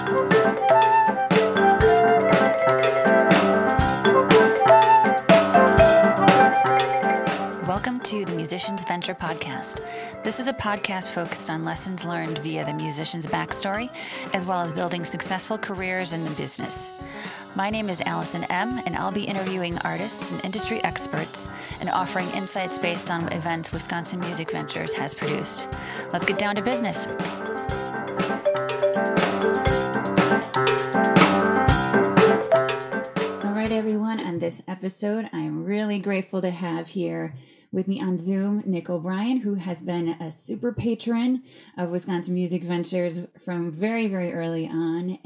Welcome to the Musician's Venture Podcast. This is a podcast focused on lessons learned via the musician's backstory, as well as building successful careers in the business. My name is Allison M., and I'll be interviewing artists and industry experts and offering insights based on events Wisconsin Music Ventures has produced. Let's get down to business. All right, everyone. On this episode, I'm really grateful to have here with me on Zoom, Nick O'Brien, who has been a super patron of Wisconsin Music Ventures from very, very early on.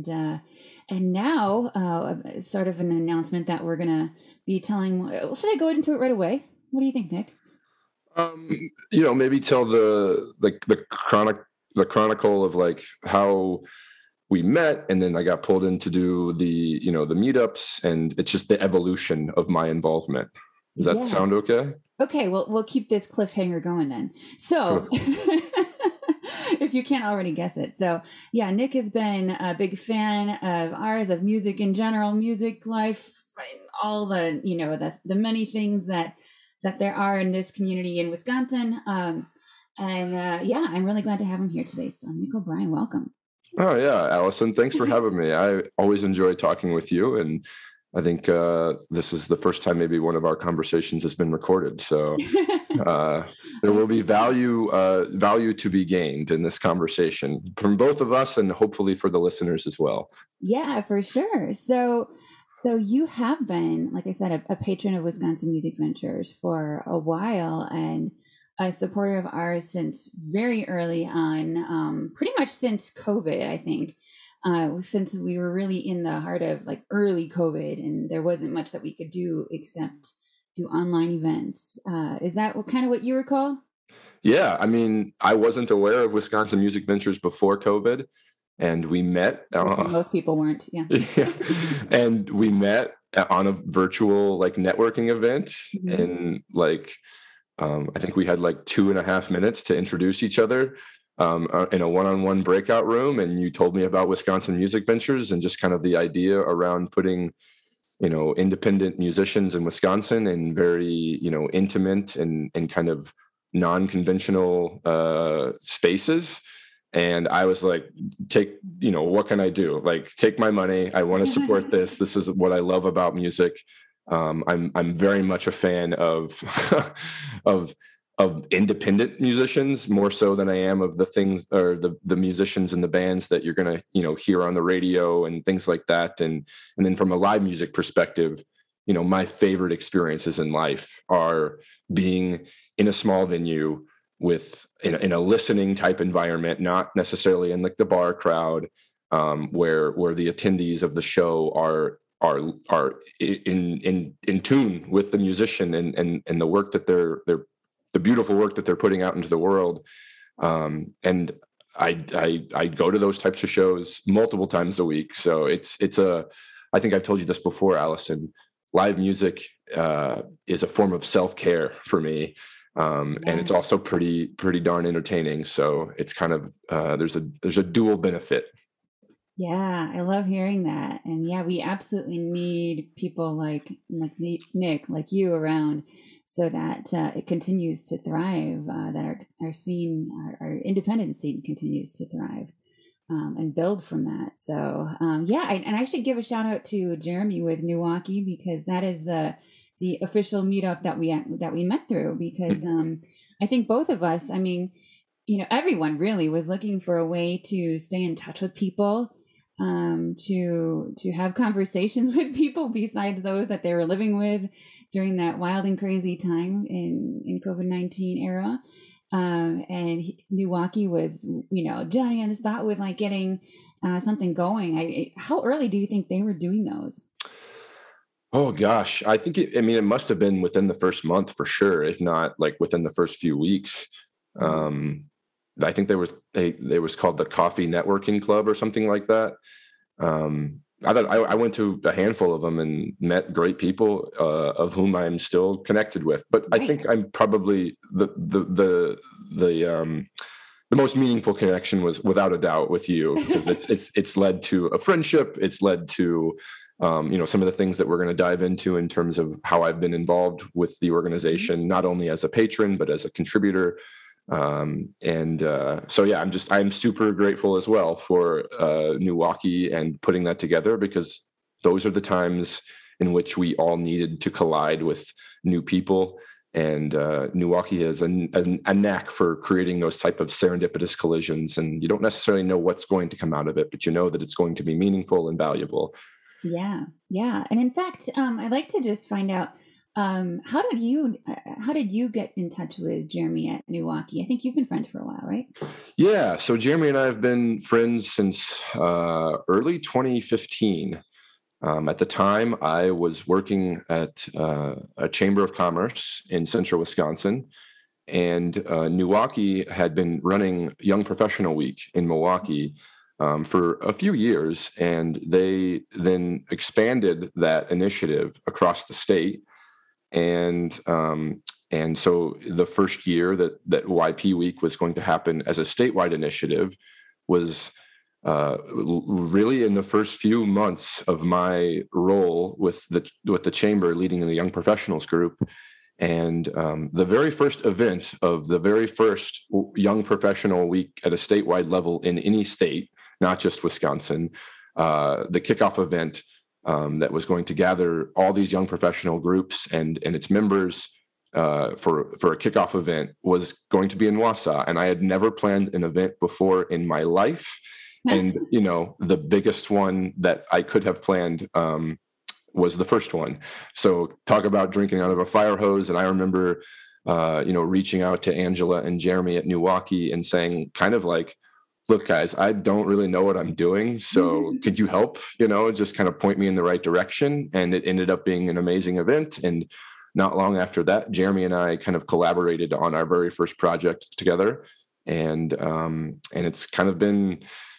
And now sort of an announcement that we're going to be telling. Should I go into it right away? What do you think, Nick? Maybe tell the chronicle of like how we met, and then I got pulled in to do the meetups, and it's just the evolution of my involvement. Does that sound okay? Okay, well, we'll keep this cliffhanger going then. So, if you can't already guess it. So, yeah, Nick has been a big fan of ours, of music in general, music life, all the, the many things that there are in this community in Wisconsin. I'm really glad to have him here today. So, Nick O'Brien, welcome. Oh, yeah, Allison, thanks for having me. I always enjoy talking with you, and I think this is the first time maybe one of our conversations has been recorded. So there will be value to be gained in this conversation from both of us, and hopefully for the listeners as well. Yeah, for sure. So you have been, like I said, a patron of Wisconsin Music Ventures for a while, and a supporter of ours since very early on, pretty much since COVID, I think. Since we were really in the heart of like early COVID, and there wasn't much that we could do except do online events. Is that kind of what you recall? Yeah, I mean, I wasn't aware of Wisconsin Music Ventures before COVID, and we met. Most people weren't, yeah. And we met on a virtual like networking event, mm-hmm. and like I think we had like 2.5 minutes to introduce each other. In a one-on-one breakout room, and you told me about Wisconsin Music Ventures and just kind of the idea around putting, independent musicians in Wisconsin in very, intimate and kind of non-conventional spaces. And I was like, what can I do? Like, take my money. I want to support this. This is what I love about music. I'm very much a fan of of independent musicians, more so than I am of the things or the musicians and the bands that you're going to, hear on the radio and things like that. And then from a live music perspective, my favorite experiences in life are being in a small venue with in a listening type environment, not necessarily in like the bar crowd, where the attendees of the show are in tune with the musician and the work that the beautiful work that they're putting out into the world. And I go to those types of shows multiple times a week. So I think I've told you this before, Allison, live music is a form of self-care for me. And it's also pretty darn entertaining. So it's kind of, there's a dual benefit. Yeah, I love hearing that. And yeah, we absolutely need people like Nick, like you around, so that it continues to thrive, that our scene, our independent scene continues to thrive and build from that. So and I should give a shout out to Jeremy with Milwaukee, because that is the official meetup that we met through, because I think both of us, I mean, everyone really was looking for a way to stay in touch with people, to have conversations with people besides those that they were living with during that wild and crazy time in COVID-19 era. And Milwaukee was, Johnny on the spot with like getting something going. How early do you think they were doing those? Oh gosh, I think it must have been within the first month for sure, if not like within the first few weeks. I think they was called the Coffee Networking Club or something like that. I went to a handful of them and met great people, of whom I'm still connected with. But I think I'm probably the the most meaningful connection was without a doubt with you, because it's led to a friendship. It's led to some of the things that we're going to dive into in terms of how I've been involved with the organization, not only as a patron but as a contributor. I'm super grateful as well for Milwaukee and putting that together, because those are the times in which we all needed to collide with new people. And Milwaukee has a knack for creating those type of serendipitous collisions, and you don't necessarily know what's going to come out of it, but you know that it's going to be meaningful and valuable. Yeah. And in fact, I'd like to just find out, how did you get in touch with Jeremy at Milwaukee? I think you've been friends for a while, right? Yeah. So Jeremy and I have been friends since early 2015. At the time, I was working at a chamber of commerce in central Wisconsin, and Milwaukee had been running Young Professional Week in Milwaukee for a few years, and they then expanded that initiative across the state. And so the first year that YP Week was going to happen as a statewide initiative was really in the first few months of my role with the chamber, leading the Young Professionals group. And the very first event of the very first Young Professional Week at a statewide level in any state, not just Wisconsin, the kickoff event that was going to gather all these young professional groups and its members for a kickoff event was going to be in Wausau. And I had never planned an event before in my life. And, the biggest one that I could have planned was the first one. So talk about drinking out of a fire hose. And I remember, reaching out to Angela and Jeremy at Milwaukee and saying kind of like, look, guys, I don't really know what I'm doing. So could you help, just kind of point me in the right direction? And it ended up being an amazing event. And not long after that, Jeremy and I kind of collaborated on our very first project together. And it's kind of been,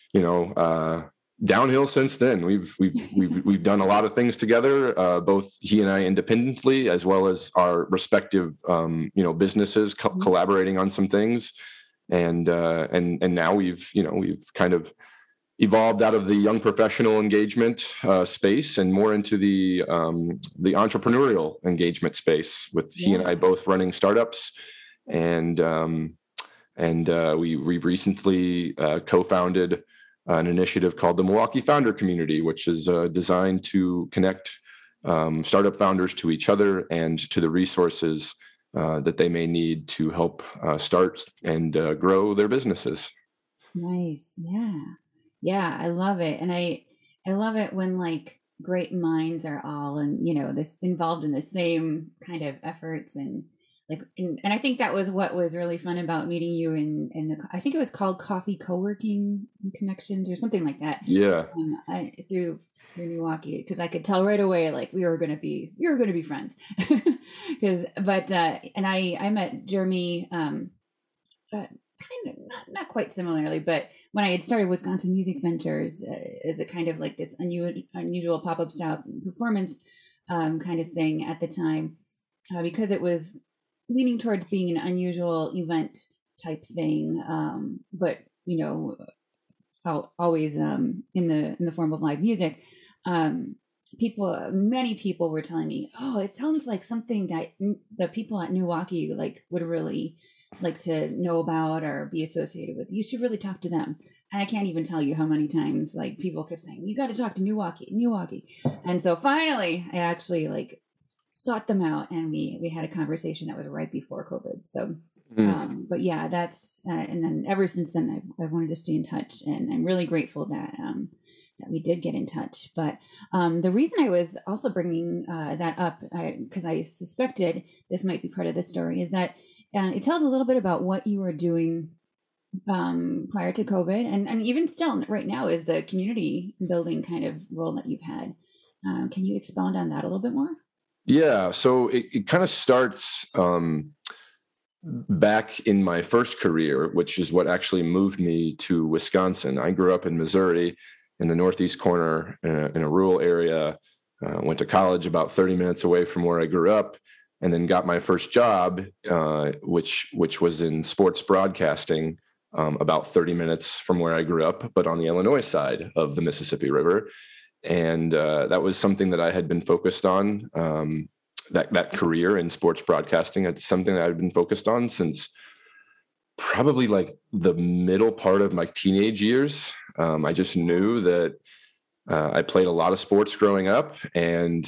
downhill since then. We've done a lot of things together, both he and I independently, as well as our respective, businesses collaborating on some things. And now we've kind of evolved out of the young professional engagement space and more into the entrepreneurial engagement space, with he and I both running startups. And we've recently co-founded an initiative called the Milwaukee Founder Community, which is designed to connect startup founders to each other and to the resources that they may need to help start and grow their businesses. Nice. Yeah, I love it. And I love it when like great minds are all this involved in the same kind of efforts, and I think that was what was really fun about meeting you in I think it was called Coffee Co-working Connections or something like that. Yeah. Through Milwaukee, because I could tell right away like we were going to be friends. And I met Jeremy kind of not quite similarly, but when I had started Wisconsin Music Ventures as a kind of like this unusual pop-up style performance kind of thing at the time, because it was leaning towards being an unusual event type thing, but always in the form of live music. Many people were telling me, oh, it sounds like something that the people at Milwaukee would really like to know about or be associated with. You should really talk to them. And I can't even tell you how many times people kept saying, you got to talk to Milwaukee. And so finally I actually sought them out, and we had a conversation that was right before COVID. So, but yeah, that's, and then ever since then, I've wanted to stay in touch, and I'm really grateful that we did get in touch. But the reason I was also bringing that up, because I suspected this might be part of the story, is that it tells a little bit about what you were doing prior to COVID, and even still right now is the community building kind of role that you've had. Can you expound on that a little bit more? Yeah, so it kind of starts back in my first career, which is what actually moved me to Wisconsin. I grew up in Missouri in the northeast corner in a rural area, went to college about 30 minutes away from where I grew up, and then got my first job, which was in sports broadcasting about 30 minutes from where I grew up, but on the Illinois side of the Mississippi River. And that was something that I had been focused on, that career in sports broadcasting. It's something that I've been focused on since probably like the middle part of my teenage years. I just knew that I played a lot of sports growing up, and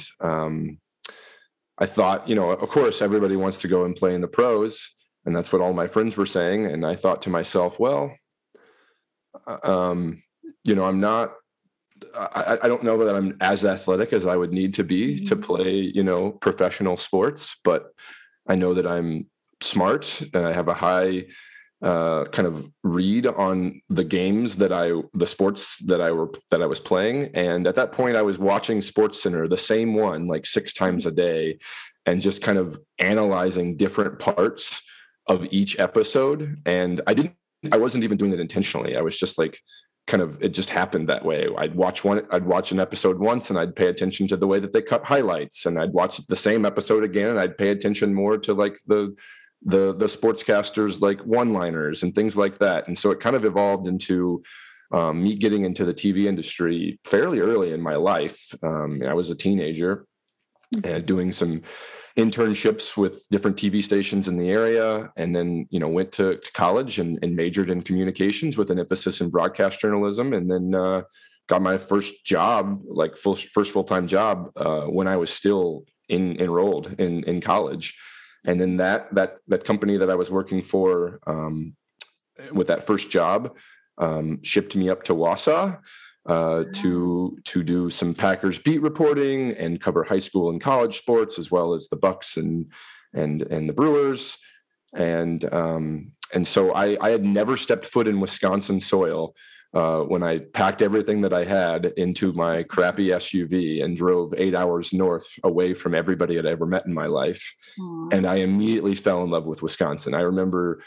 I thought, of course, everybody wants to go and play in the pros, and that's what all my friends were saying. And I thought to myself, well, I'm not. I don't know that I'm as athletic as I would need to be to play, professional sports, but I know that I'm smart and I have a high kind of read on the games the sports that I was playing. And at that point I was watching SportsCenter, the same one, like 6 times a day, and just kind of analyzing different parts of each episode. And I wasn't even doing it intentionally. I was just like, it just happened that way. I'd watch an episode once and I'd pay attention to the way that they cut highlights, and I'd watch the same episode again and I'd pay attention more to like the sportscasters, like one-liners and things like that. And so it kind of evolved into me getting into the TV industry fairly early in my life. I was a teenager and doing some internships with different TV stations in the area, and then went to college and majored in communications with an emphasis in broadcast journalism, and then got my first job, like first full-time job, when I was still enrolled in college. And then that company that I was working for with that first job shipped me up to Wausau to do some Packers beat reporting and cover high school and college sports, as well as the Bucks and the Brewers. And so I had never stepped foot in Wisconsin soil when I packed everything that I had into my crappy SUV and drove 8 hours north away from everybody I'd ever met in my life. Aww. And I immediately fell in love with Wisconsin. I remember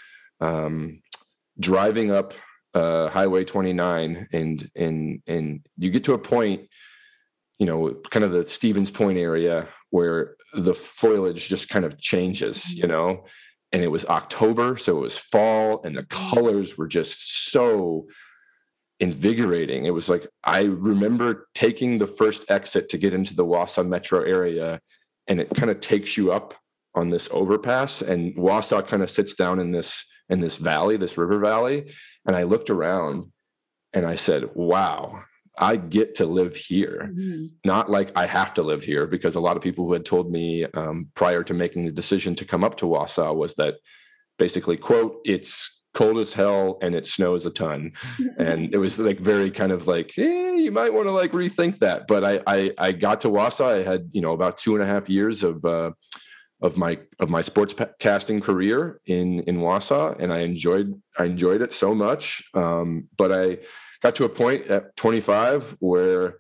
driving up Highway 29, and you get to a point, kind of the Stevens Point area, where the foliage just kind of changes, and it was October, so it was fall, and the colors were just so invigorating. It was like, I remember taking the first exit to get into the Wausau metro area, and it kind of takes you up on this overpass, and Wausau kind of sits down in this valley, this river valley. And I looked around and I said, wow, I get to live here. Mm-hmm. Not like I have to live here, because a lot of people who had told me prior to making the decision to come up to Wausau was that basically, quote, it's cold as hell and it snows a ton. And it was like very kind of like, you might want to like rethink that. But I got to Wausau. I had, about 2.5 years of my sports casting career in Wausau, and I enjoyed it so much. But I got to a point at 25 where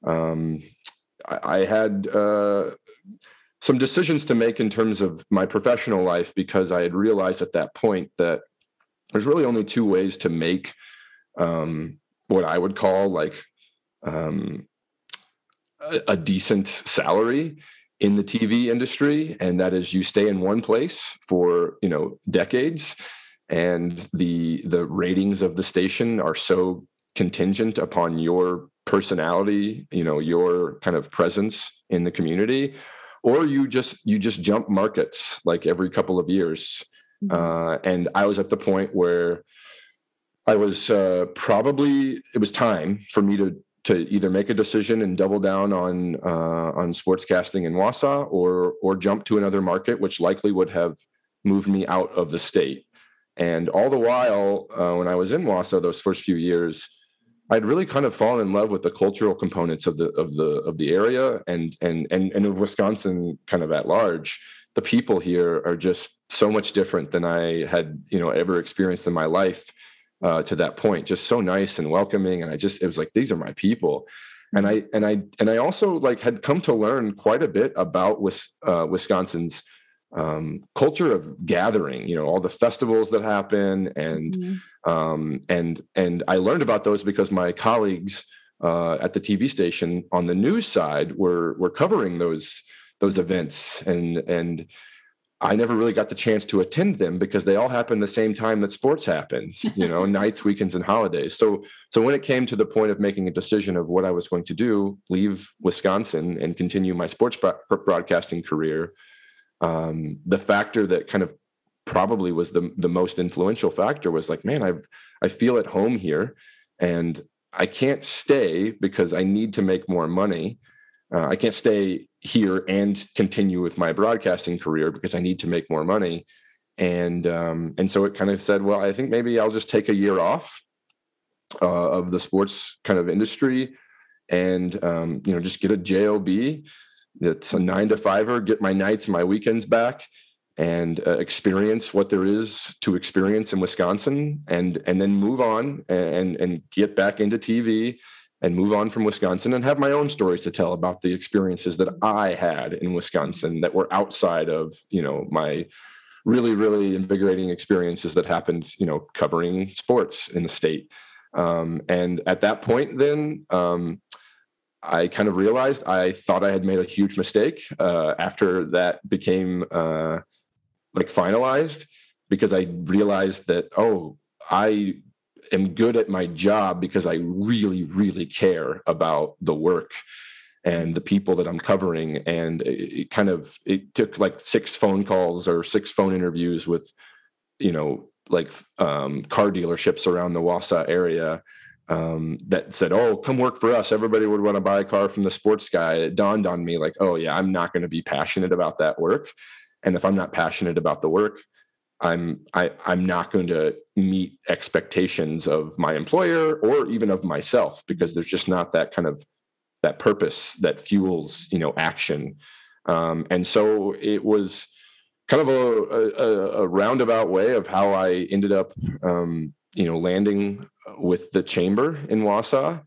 I had some decisions to make in terms of my professional life, because I had realized at that point that there's really only 2 ways to make what I would call like a decent salary in the TV industry. And that is, you stay in one place for, decades, and the ratings of the station are so contingent upon your personality, your kind of presence in the community, or you just jump markets like every couple of years. And I was at the point where I was it was time for me to either make a decision and double down on sportscasting in Wausau, or jump to another market, which likely would have moved me out of the state. And all the while, when I was in Wausau, those first few years, I'd really kind of fallen in love with the cultural components of the area and of Wisconsin kind of at large. The people here are just so much different than I had, ever experienced in my life. To that point, just so nice and welcoming. And it was like, these are my people. And I also like had come to learn quite a bit about Wisconsin's culture of gathering, all the festivals that happen. And I learned about those because my colleagues at the TV station on the news side were covering those events. And I never really got the chance to attend them because they all happened the same time that sports happened, nights, weekends, and holidays. So when it came to the point of making a decision of what I was going to do, leave Wisconsin and continue my sports broadcasting career, the factor that kind of probably was the most influential factor was like, man, I feel at home here, and I can't stay because I need to make more money. I can't stay here and continue with my broadcasting career because I need to make more money. And so it kind of said, well, I think maybe I'll just take a year off of the sports kind of industry and, just get a JOB. It's a 9-to-5er, get my nights, my weekends back, and experience what there is to experience in Wisconsin, and then move on and get back into TV and move on from Wisconsin and have my own stories to tell about the experiences that I had in Wisconsin that were outside of, my really, really invigorating experiences that happened, covering sports in the state. And at that point, then I kind of realized I thought I had made a huge mistake after that became finalized, because I realized that, I am good at my job because I really, really care about the work and the people that I'm covering. And it took like 6 phone calls or 6 phone interviews with, car dealerships around the Wausau area that said, oh, come work for us. Everybody would want to buy a car from the sports guy. It dawned on me like, oh yeah, I'm not going to be passionate about that work. And if I'm not passionate about the work, I'm not going to meet expectations of my employer or even of myself, because there's just not that kind of that purpose that fuels, action. And so it was kind of a roundabout way of how I ended up, landing with the chamber in Wausau.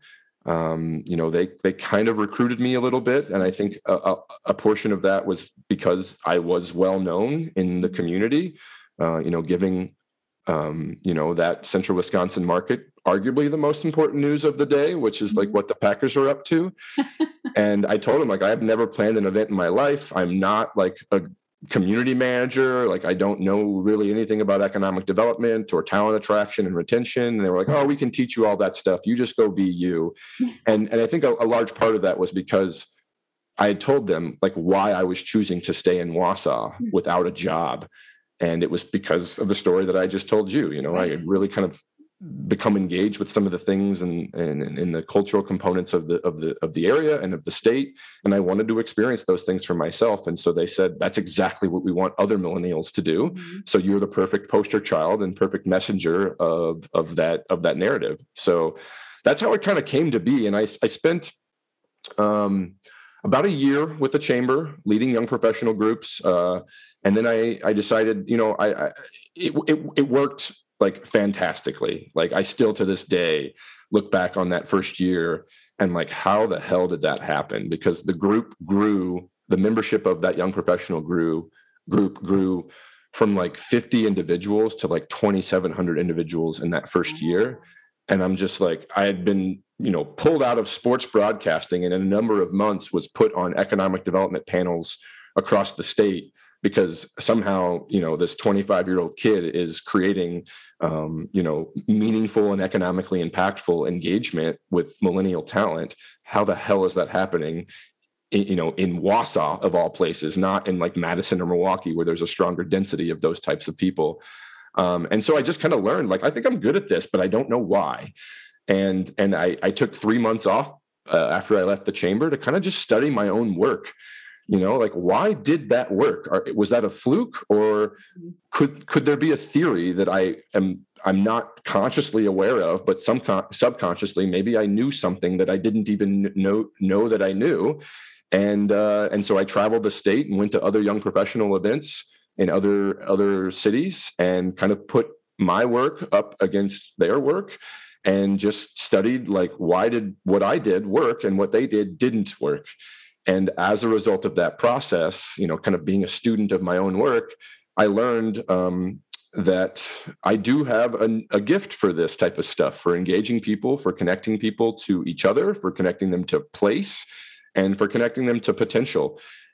They kind of recruited me a little bit. And I think a portion of that was because I was well known in the community, giving, that central Wisconsin market, arguably the most important news of the day, which is like what the Packers are up to. And I told him, like, I've never planned an event in my life. I'm not like a community manager. Like, I don't know really anything about economic development or talent attraction and retention. And they were like, oh, we can teach you all that stuff. You just go be you. And I think a large part of that was because I had told them like why I was choosing to stay in Wausau without a job. And it was because of the story that I just told you. I had really kind of become engaged with some of the things and the cultural components of the area and of the state. And I wanted to experience those things for myself. And so they said, that's exactly what we want other millennials to do. Mm-hmm. So you're the perfect poster child and perfect messenger of that narrative. So that's how it kind of came to be. And I spent about a year with the chamber leading young professional groups. And then I decided, it worked like fantastically. Like, I still to this day look back on that first year and like, how the hell did that happen? Because the group grew, the membership of that young professional group grew from like 50 individuals to like 2,700 individuals in that first year. And I'm just like, I had been, pulled out of sports broadcasting, and in a number of months was put on economic development panels across the state, because somehow, this 25-year-old kid is creating, meaningful and economically impactful engagement with millennial talent. How the hell is that happening? In Wausau of all places, not in like Madison or Milwaukee, where there's a stronger density of those types of people. And so I just kind of learned, like, I think I'm good at this, but I don't know why. And I took 3 months off after I left the chamber to kind of just study my own work. Like, why did that work? Was that a fluke, or could there be a theory that I'm not consciously aware of, but subconsciously, maybe I knew something that I didn't even know that I knew. And so I traveled the state and went to other young professional events in other cities and kind of put my work up against their work and just studied, like, why did what I did work and what they did didn't work. And as a result of that process, kind of being a student of my own work, I learned that I do have a gift for this type of stuff, for engaging people, for connecting people to each other, for connecting them to place, and for connecting them to potential.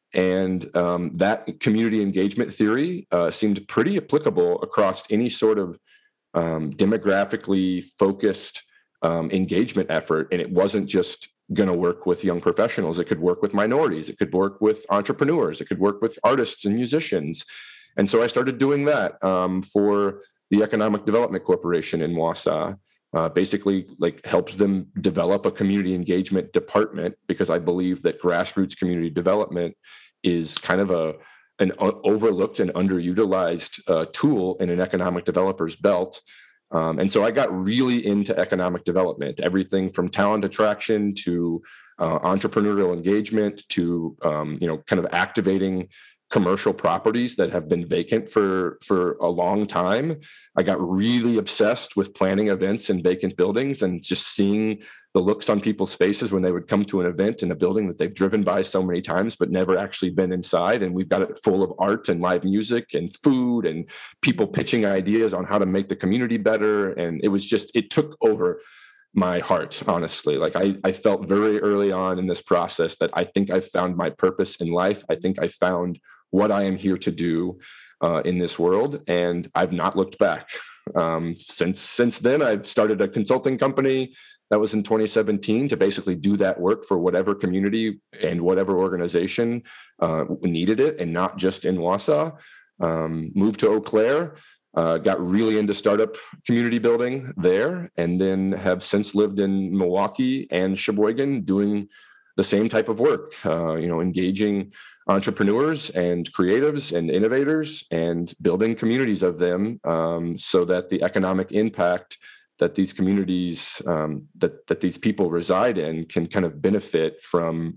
And that community engagement theory seemed pretty applicable across any sort of demographically focused engagement effort. And it wasn't just going to work with young professionals. It could work with minorities. It could work with entrepreneurs. It could work with artists and musicians. And so I started doing that for the Economic Development Corporation in Wausau. Basically, like, helped them develop a community engagement department, because I believe that grassroots community development is kind of an overlooked and underutilized tool in an economic developer's belt. And so I got really into economic development, everything from talent attraction to entrepreneurial engagement to kind of activating commercial properties that have been vacant for a long time. I got really obsessed with planning events in vacant buildings and just seeing the looks on people's faces when they would come to an event in a building that they've driven by so many times but never actually been inside. And we've got it full of art and live music and food and people pitching ideas on how to make the community better. And it took over my heart, honestly. Like, I felt very early on in this process that I think I found my purpose in life. I think I found what I am here to do in this world, and I've not looked back. Since then, I've started a consulting company. That was in 2017, to basically do that work for whatever community and whatever organization needed it, and not just in Wausau. Moved to Eau Claire. Got really into startup community building there, and then have since lived in Milwaukee and Sheboygan doing the same type of work, engaging entrepreneurs and creatives and innovators and building communities of them, so that the economic impact that these communities, that these people reside in, can kind of benefit from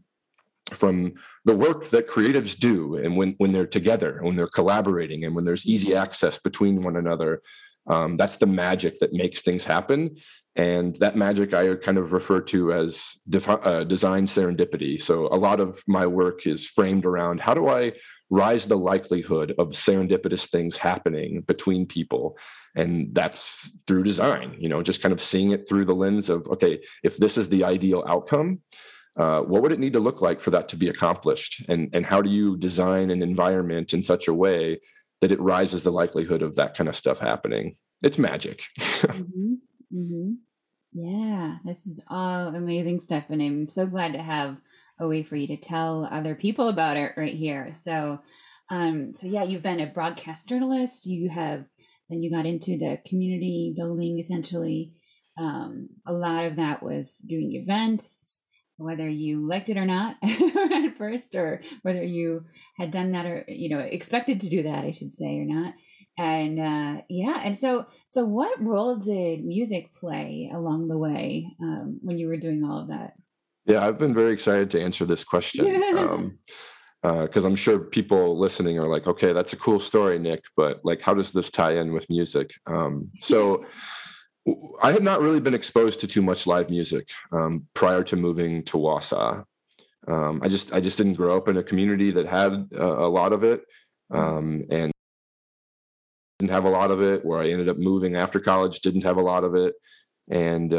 the work that creatives do. And when they're together, when they're collaborating, and when there's easy access between one another, that's the magic that makes things happen. And that magic I kind of refer to as design serendipity. So a lot of my work is framed around, how do I rise the likelihood of serendipitous things happening between people? And that's through design, just kind of seeing it through the lens of, okay, if this is the ideal outcome, what would it need to look like for that to be accomplished? And how do you design an environment in such a way that it rises the likelihood of that kind of stuff happening? It's magic. Mm-hmm. Mm-hmm. Yeah, this is all amazing stuff. And I'm so glad to have a way for you to tell other people about it right here. So yeah, you've been a broadcast journalist. Then you got into the community building, essentially. A lot of that was doing events, whether you liked it or not at first, or whether you had done that or, expected to do that, I should say, or not. And and so what role did music play along the way when you were doing all of that? Yeah, I've been very excited to answer this question. Because I'm sure people listening are like, okay, that's a cool story, Nick, but like, how does this tie in with music? So I had not really been exposed to too much live music prior to moving to Wausau. I just didn't grow up in a community that had a lot of it, and didn't have a lot of it. Where I ended up moving after college didn't have a lot of it, and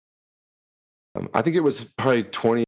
I think it was probably 20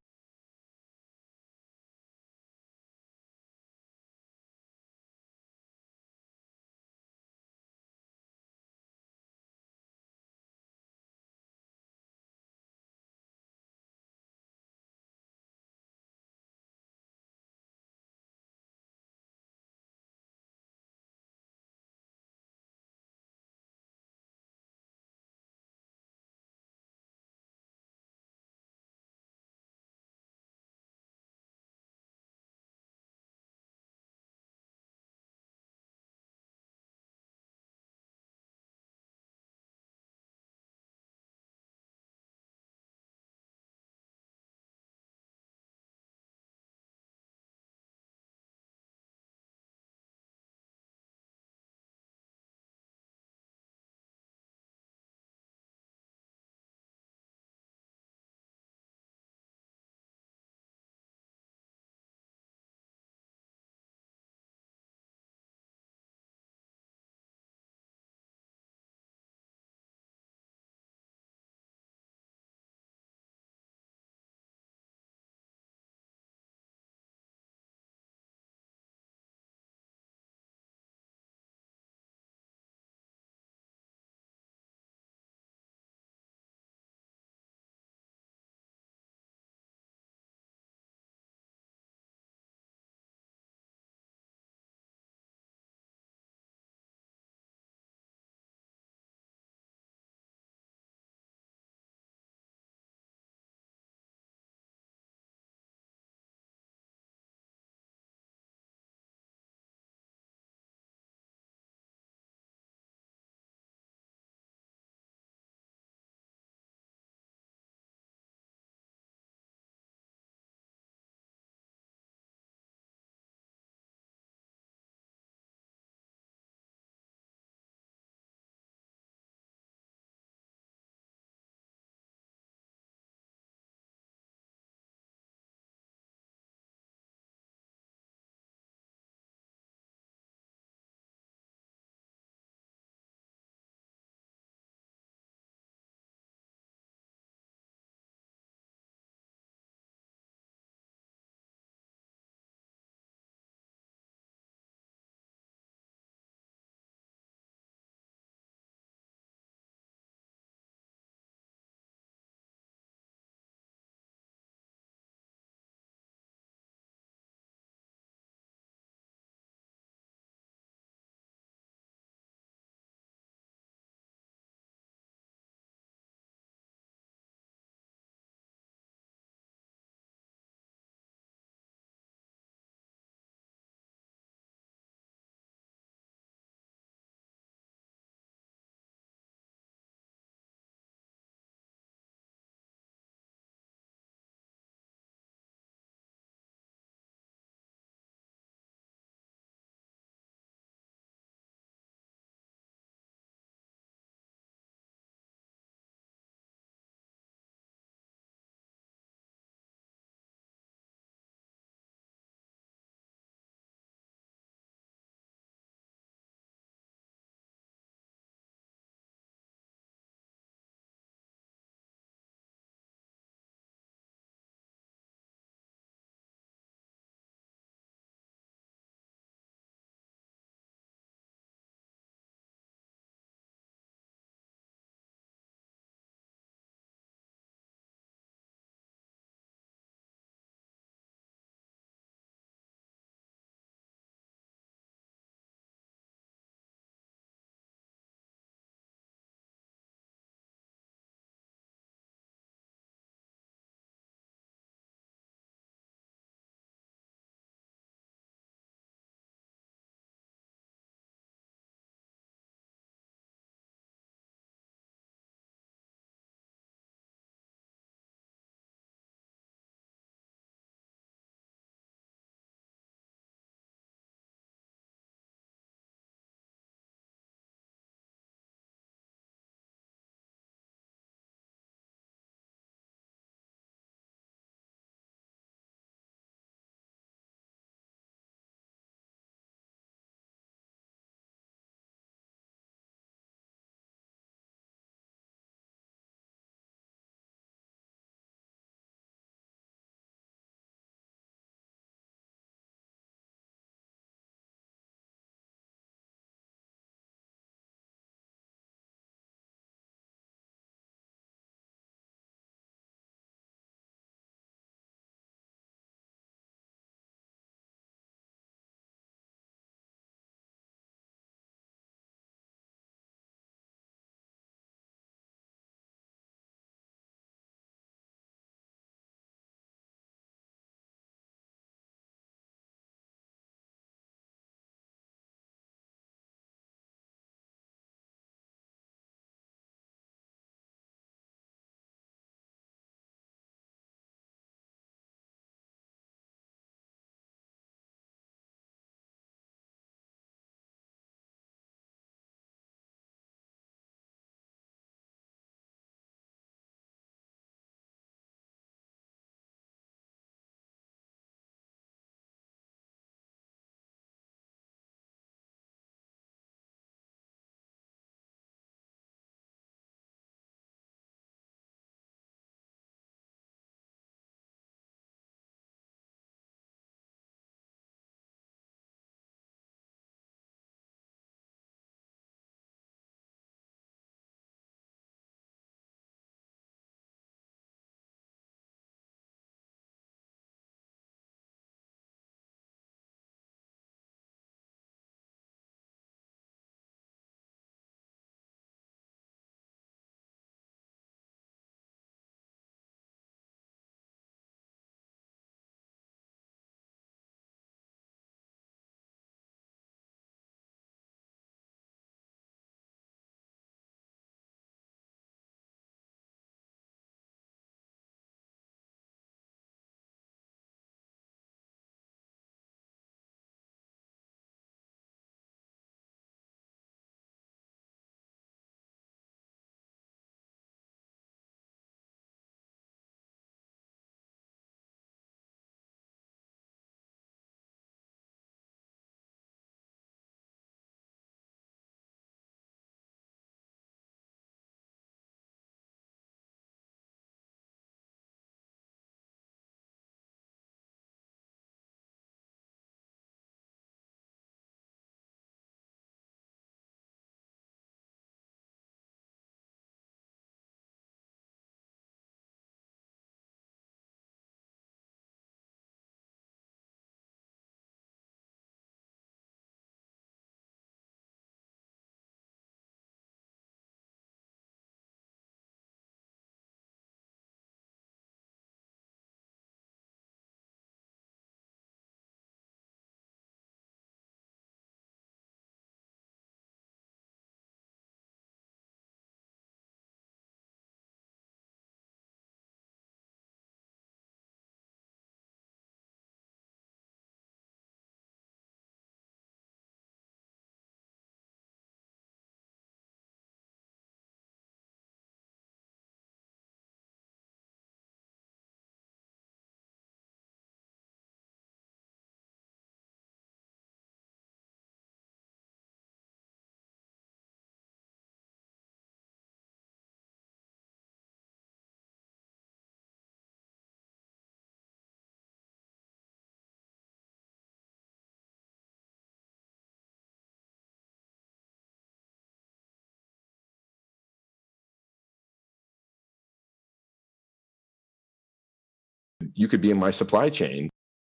you could be in my supply chain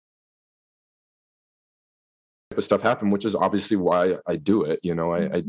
type of stuff happen, which is obviously why I do it. You know, I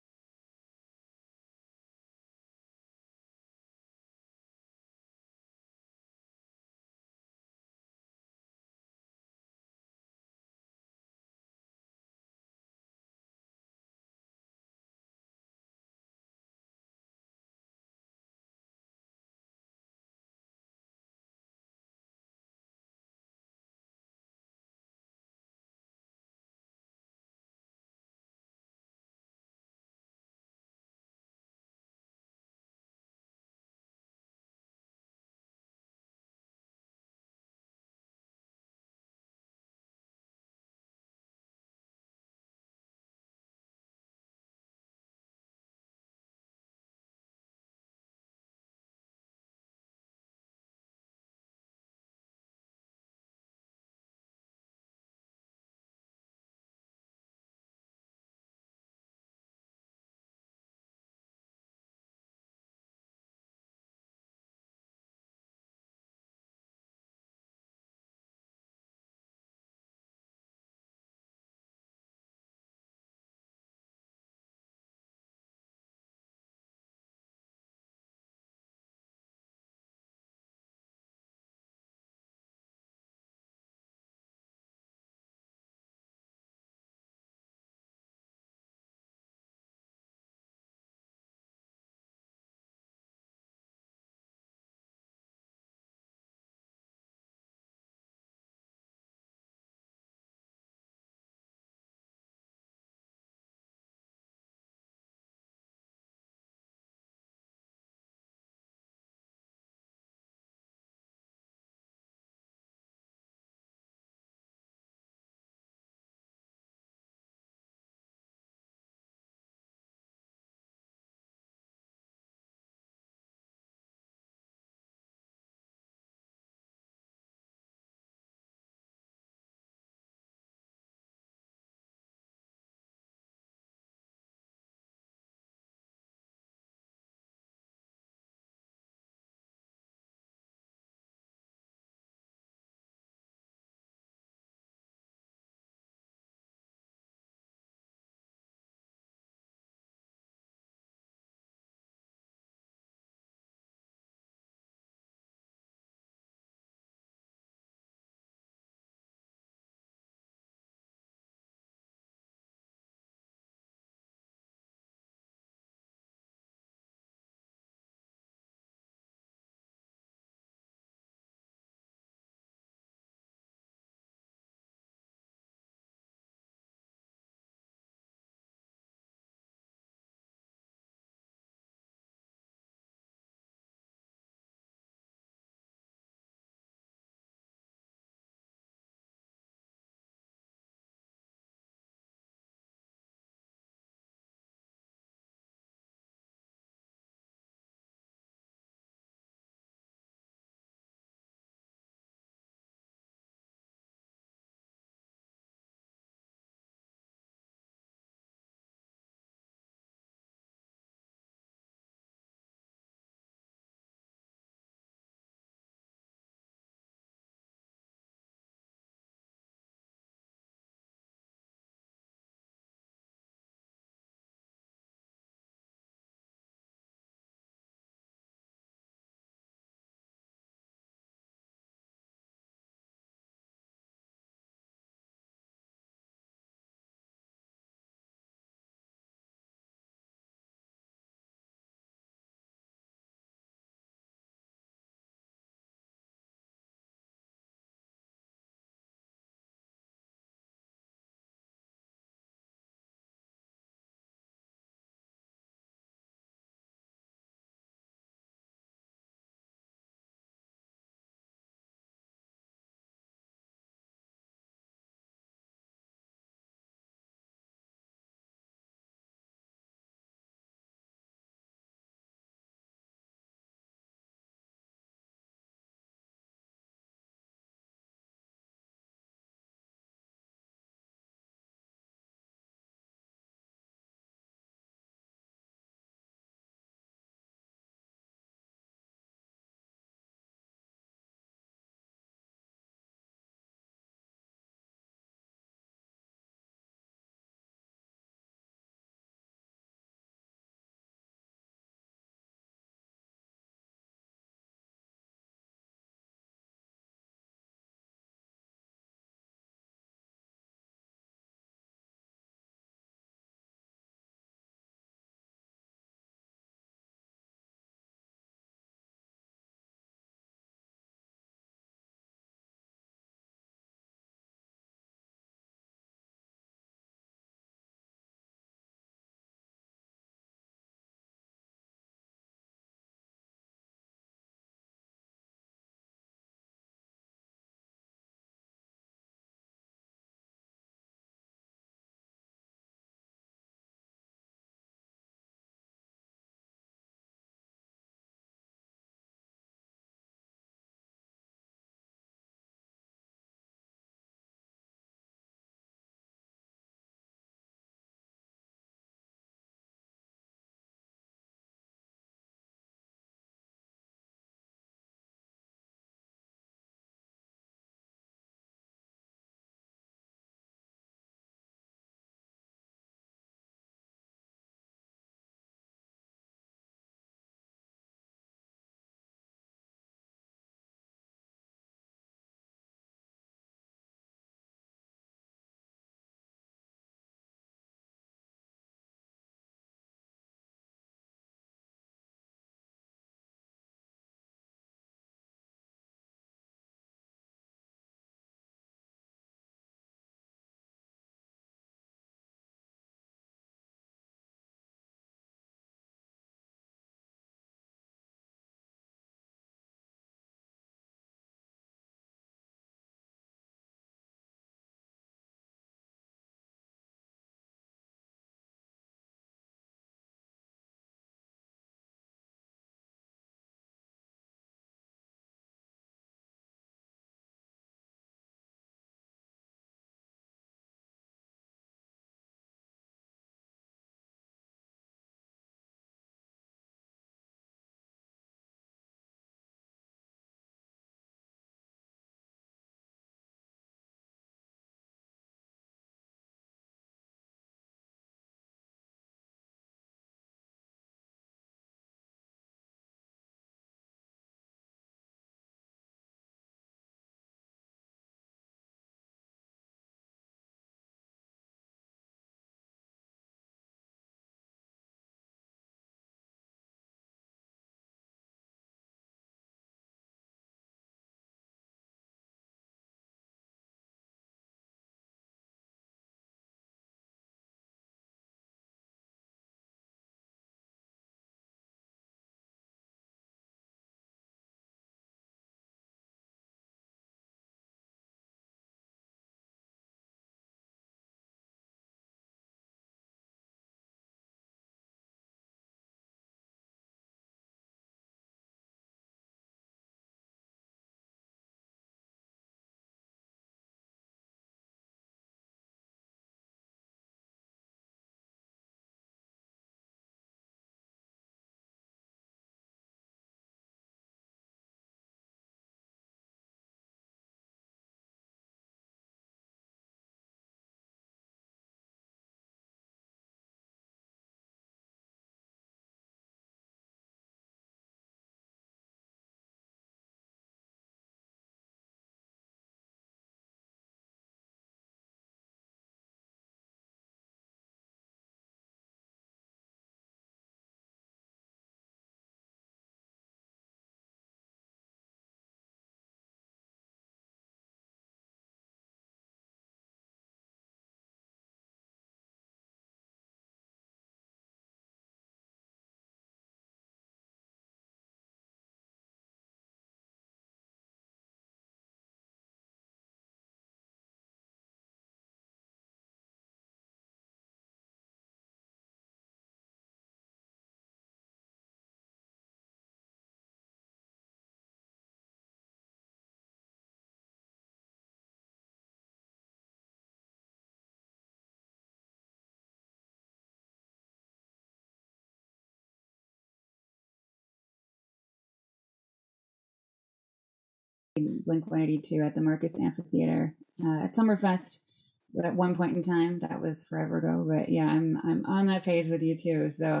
Blink-182 at the Marcus Amphitheater at Summerfest at one point in time. That was forever ago, but yeah, I'm on that page with you too. So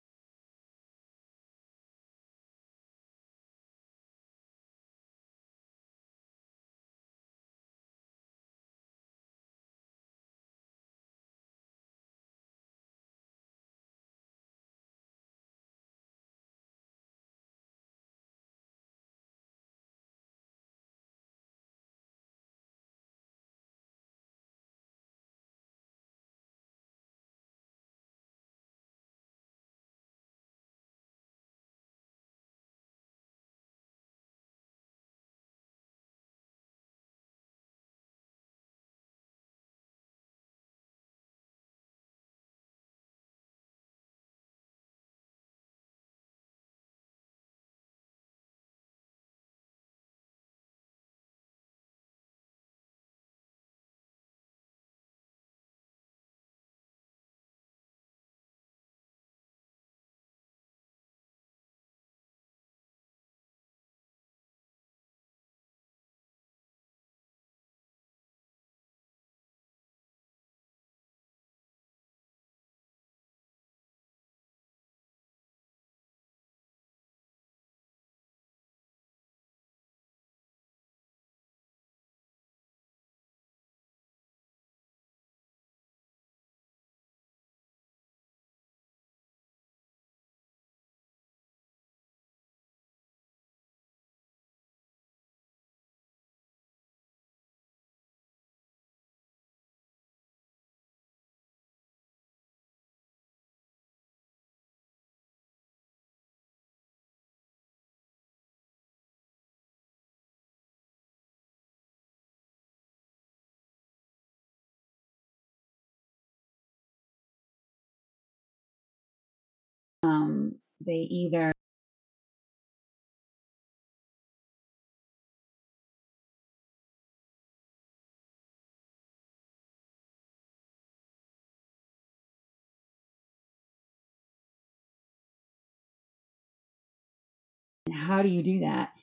they either how do you do that?